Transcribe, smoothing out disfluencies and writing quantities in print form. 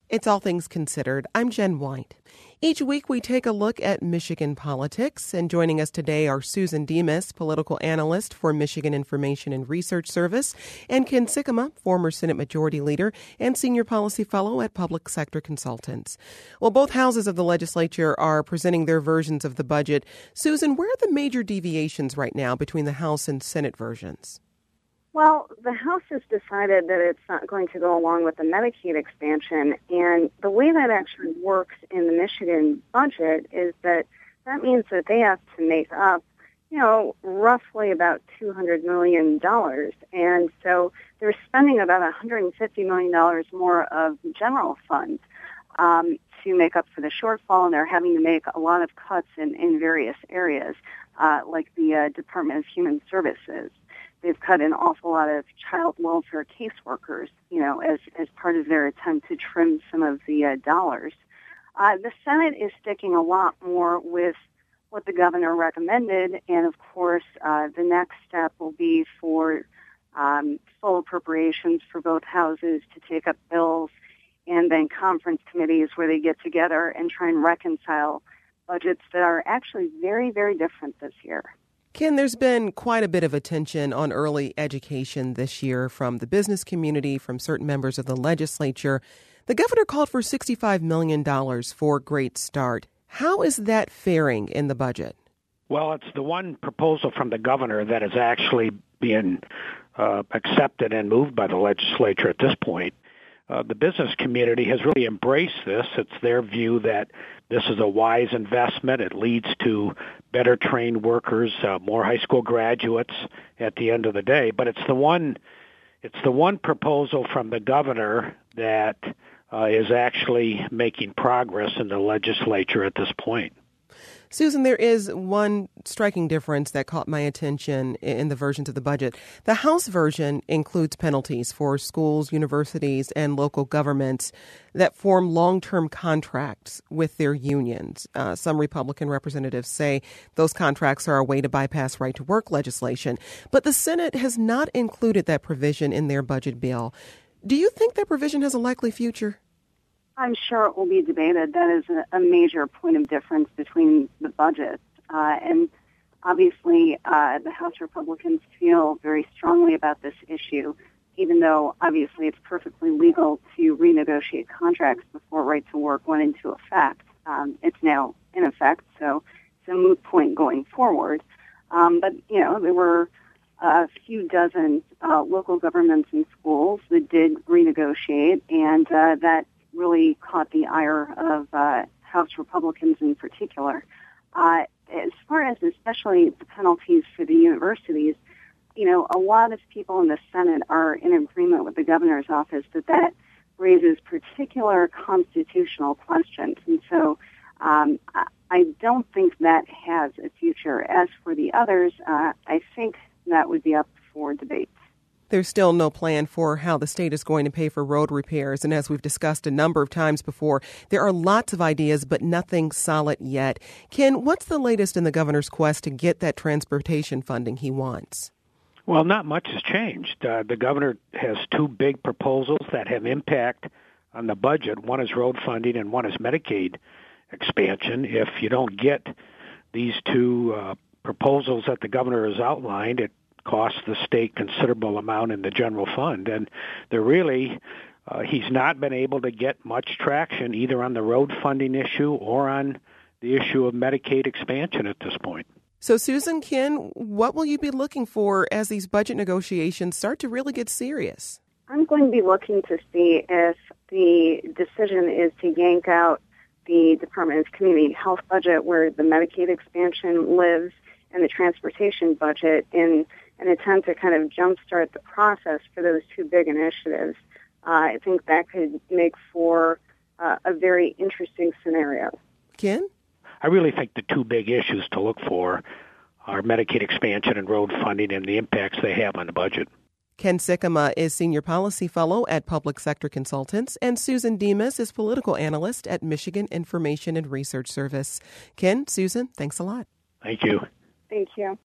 It's All Things Considered. I'm Jen White. Each week we take a look at Michigan politics, and joining us today are Susan Demas, political analyst for Michigan Information and Research Service, and Ken Sikkema, former Senate Majority Leader and Senior Policy Fellow at Public Sector Consultants. Well, both houses of the legislature are presenting their versions of the budget. Susan, where are the major deviations right now between the House and Senate versions? Well, the House has decided that it's not going to go along with the Medicaid expansion, and the way that actually works in the Michigan budget is that means that they have to make up, roughly about $200 million, and so they're spending about $150 million more of the general fund to make up for the shortfall, and they're having to make a lot of cuts in various areas, like the Department of Human Services. They've cut an awful lot of child welfare caseworkers, as part of their attempt to trim some of the dollars. The Senate is sticking a lot more with what the governor recommended, and of course, the next step will be for full appropriations for both houses to take up bills, and then conference committees where they get together and try and reconcile budgets that are actually very, very different this year. Ken, there's been quite a bit of attention on early education this year from the business community, from certain members of the legislature. The governor called for $65 million for Great Start. How is that faring in the budget? Well, it's the one proposal from the governor that is actually being accepted and moved by the legislature at this point. The business community has really embraced this. It's their view that this is a wise investment. It leads to better trained workers, more high school graduates at the end of the day. But it's the one proposal from the governor that is actually making progress in the legislature at this point. Susan, there is one striking difference that caught my attention in the versions of the budget. The House version includes penalties for schools, universities, and local governments that form long-term contracts with their unions. Some Republican representatives say those contracts are a way to bypass right-to-work legislation. But the Senate has not included that provision in their budget bill. Do you think that provision has a likely future? I'm sure it will be debated. That is a major point of difference between the budgets. And obviously, the House Republicans feel very strongly about this issue, even though obviously it's perfectly legal to renegotiate contracts before right to work went into effect. It's now in effect, so it's a moot point going forward. But there were a few dozen local governments and schools that did renegotiate, and that really caught the ire of House Republicans in particular. As far as especially the penalties for the universities, a lot of people in the Senate are in agreement with the governor's office that raises particular constitutional questions. And so I don't think that has a future. As for the others, I think that would be up for debate. There's still no plan for how the state is going to pay for road repairs. And as we've discussed a number of times before, there are lots of ideas, but nothing solid yet. Ken, what's the latest in the governor's quest to get that transportation funding he wants? Well, not much has changed. The governor has two big proposals that have impact on the budget. One is road funding and one is Medicaid expansion. If you don't get these two proposals that the governor has outlined, it costs the state considerable amount in the general fund. And he's not been able to get much traction either on the road funding issue or on the issue of Medicaid expansion at this point. So, Susan, Ken, what will you be looking for as these budget negotiations start to really get serious? I'm going to be looking to see if the decision is to yank out the Department of Community Health budget where the Medicaid expansion lives and the transportation budget in an attempt to kind of jumpstart the process for those two big initiatives. I think that could make for a very interesting scenario. Ken? I really think the two big issues to look for are Medicaid expansion and road funding and the impacts they have on the budget. Ken Sikkema is Senior Policy Fellow at Public Sector Consultants, and Susan Demas is Political Analyst at Michigan Information and Research Service. Ken, Susan, thanks a lot. Thank you. Thank you.